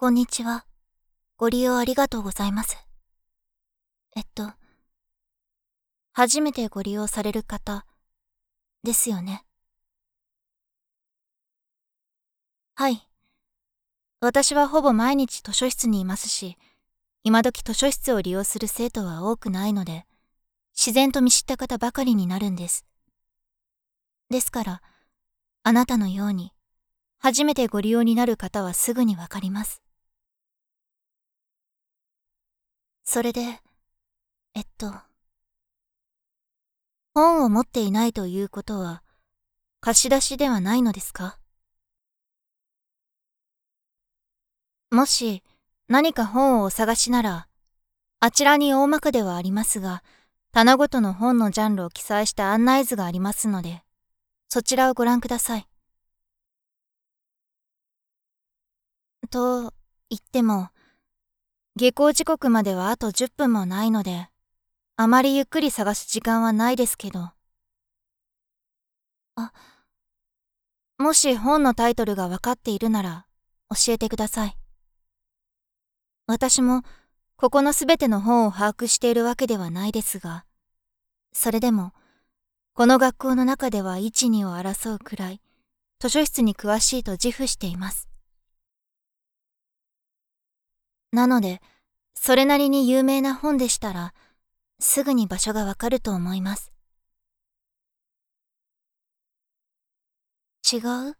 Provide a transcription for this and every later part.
こんにちは。ご利用ありがとうございます。初めてご利用される方ですよね。はい。私はほぼ毎日図書室にいますし、今時図書室を利用する生徒は多くないので、自然と見知った方ばかりになるんです。ですから、あなたのように、初めてご利用になる方はすぐにわかります。それで、本を持っていないということは、貸し出しではないのですか？もし何か本をお探しなら、あちらに大まかではありますが、棚ごとの本のジャンルを記載した案内図がありますので、そちらをご覧ください。と言っても、下校時刻まではあと10分もないので、あまりゆっくり探す時間はないですけど。あ、もし本のタイトルがわかっているなら、教えてください。私も、ここのすべての本を把握しているわけではないですが、それでも、この学校の中では一二を争うくらい、図書室に詳しいと自負しています。なので、それなりに有名な本でしたら、すぐに場所がわかると思います。違う？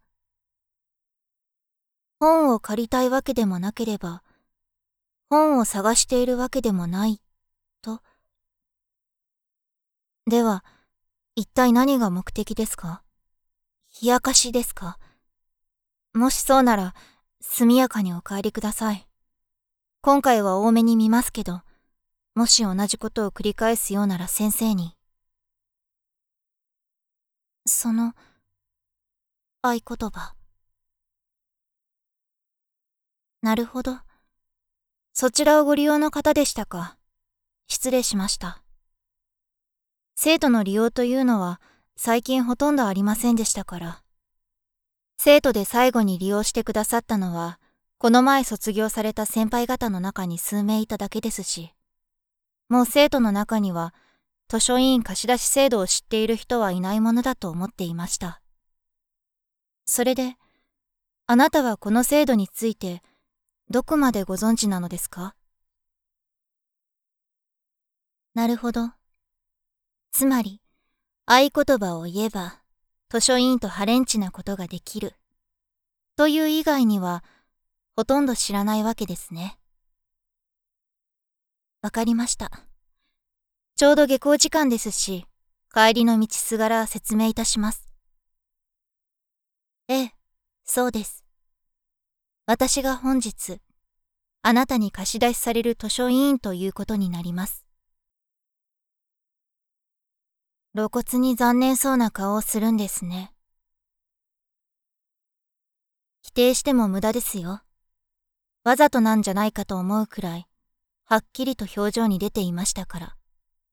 本を借りたいわけでもなければ、本を探しているわけでもない、と。では、一体何が目的ですか？冷やかしですか？もしそうなら、速やかにお帰りください。今回は多めに見ますけど、もし同じことを繰り返すようなら先生に。その、合言葉。なるほど。そちらをご利用の方でしたか。失礼しました。生徒の利用というのは最近ほとんどありませんでしたから。生徒で最後に利用してくださったのは、この前卒業された先輩方の中に数名いただけですし、もう生徒の中には図書委員貸し出し制度を知っている人はいないものだと思っていました。それで、あなたはこの制度についてどこまでご存知なのですか？なるほど。つまり、合言葉を言えば、図書委員とハレンチなことができる。という以外には、ほとんど知らないわけですね。わかりました。ちょうど下校時間ですし、帰りの道すがら説明いたします。ええ、そうです。私が本日、あなたに貸し出しされる図書委員ということになります。露骨に残念そうな顔をするんですね。否定しても無駄ですよ。わざとなんじゃないかと思うくらい、はっきりと表情に出ていましたから。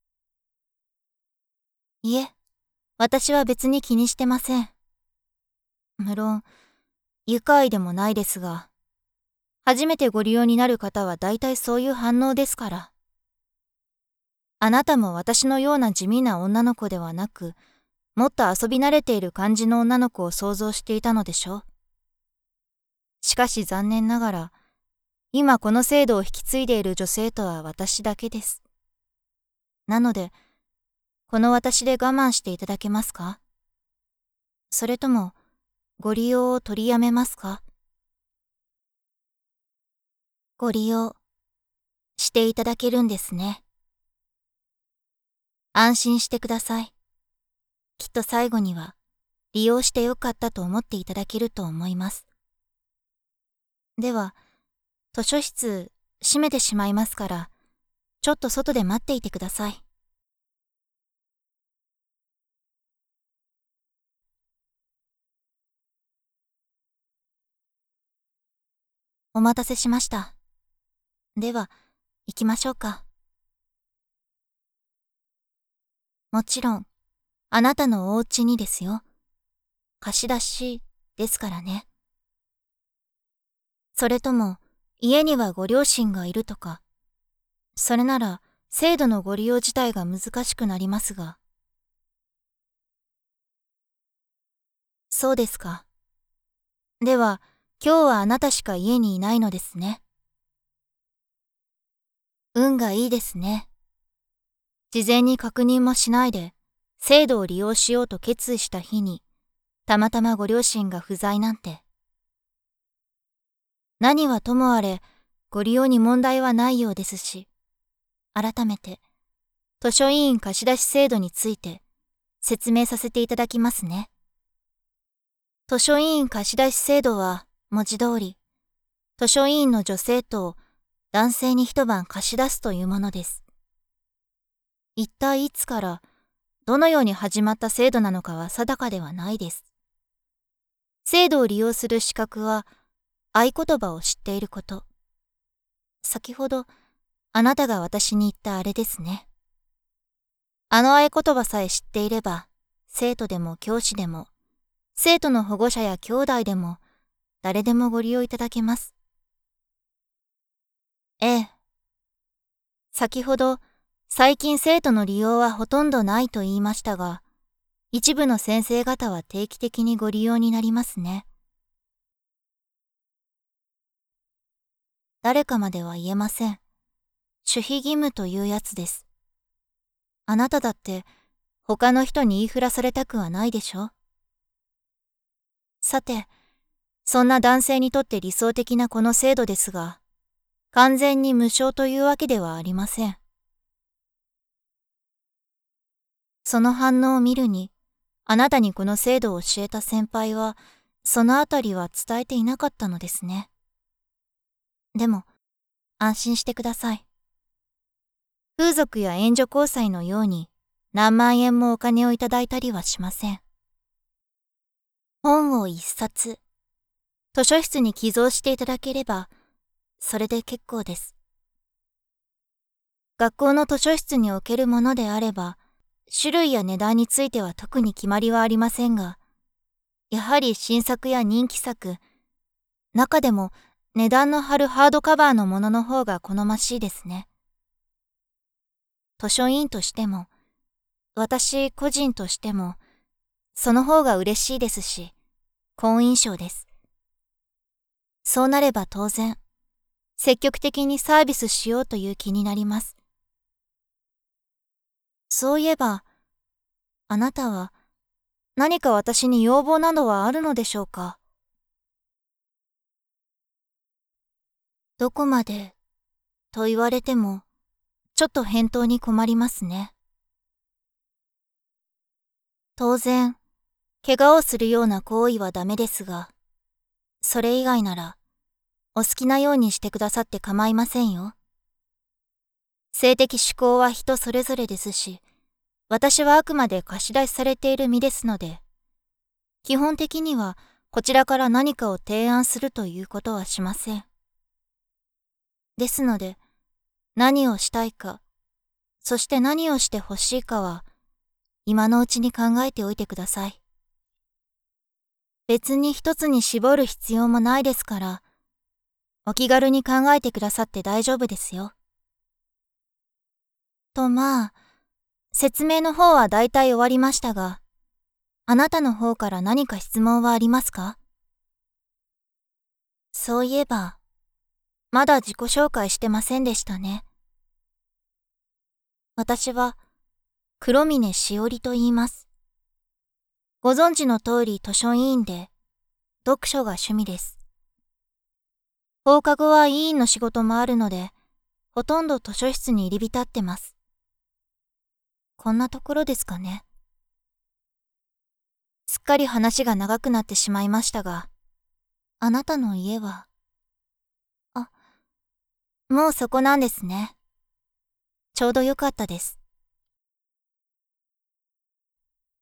いえ、私は別に気にしてません。無論、愉快でもないですが、初めてご利用になる方は大体そういう反応ですから。あなたも私のような地味な女の子ではなく、もっと遊び慣れている感じの女の子を想像していたのでしょ？しかし残念ながら、今この制度を引き継いでいる女性とは私だけです。なので、この私で我慢していただけますか？それとも、ご利用を取りやめますか？ご利用していただけるんですね。安心してください。きっと最後には利用してよかったと思っていただけると思います。では、図書室閉めてしまいますから、ちょっと外で待っていてください。お待たせしました。では、行きましょうか。もちろん、あなたのお家にですよ。貸し出しですからね。それとも、 家にはご両親がいるとか、それなら制度のご利用自体が難しくなりますが。そうですか。では、今日はあなたしか家にいないのですね。運がいいですね。事前に確認もしないで、制度を利用しようと決意した日に、たまたまご両親が不在なんて。何はともあれ、ご利用に問題はないようですし、改めて、図書委員貸し出し制度について説明させていただきますね。図書委員貸し出し制度は、文字通り、図書委員の女生徒を男性に一晩貸し出すというものです。一体いつから、どのように始まった制度なのかは定かではないです。制度を利用する資格は、合言葉を知っていること。先ほど、あなたが私に言ったあれですね。あの合言葉さえ知っていれば、生徒でも教師でも、生徒の保護者や兄弟でも、誰でもご利用いただけます。ええ。先ほど、最近生徒の利用はほとんどないと言いましたが、一部の先生方は定期的にご利用になりますね。誰かまでは言えません。守秘義務というやつです。あなただって他の人に言いふらされたくはないでしょ。さて、そんな男性にとって理想的なこの制度ですが、完全に無償というわけではありません。その反応を見るに、あなたにこの制度を教えた先輩は、そのあたりは伝えていなかったのですね。でも、安心してください。風俗や援助交際のように、何万円もお金をいただいたりはしません。本を一冊、図書室に寄贈していただければ、それで結構です。学校の図書室におけるものであれば、種類や値段については特に決まりはありませんが、やはり新作や人気作、中でも値段の張るハードカバーのものの方が好ましいですね。図書委員としても、私個人としても、その方が嬉しいですし、好印象です。そうなれば当然、積極的にサービスしようという気になります。そういえば、あなたは何か私に要望などはあるのでしょうか。どこまでと言われても、ちょっと返答に困りますね。当然、怪我をするような行為はダメですが、それ以外なら、お好きなようにしてくださって構いませんよ。性的趣向は人それぞれですし、私はあくまで貸し出しされている身ですので、基本的にはこちらから何かを提案するということはしません。ですので、何をしたいか、そして何をしてほしいかは、今のうちに考えておいてください。別に一つに絞る必要もないですから、お気軽に考えてくださって大丈夫ですよ。とまあ、説明の方はだいたい終わりましたが、あなたの方から何か質問はありますか？そういえば、まだ自己紹介してませんでしたね。私は、黒峰しおりと言います。ご存知の通り図書委員で、読書が趣味です。放課後は委員の仕事もあるので、ほとんど図書室に入り浸ってます。こんなところですかね。すっかり話が長くなってしまいましたが、あなたの家は、もうそこなんですね。ちょうどよかったです。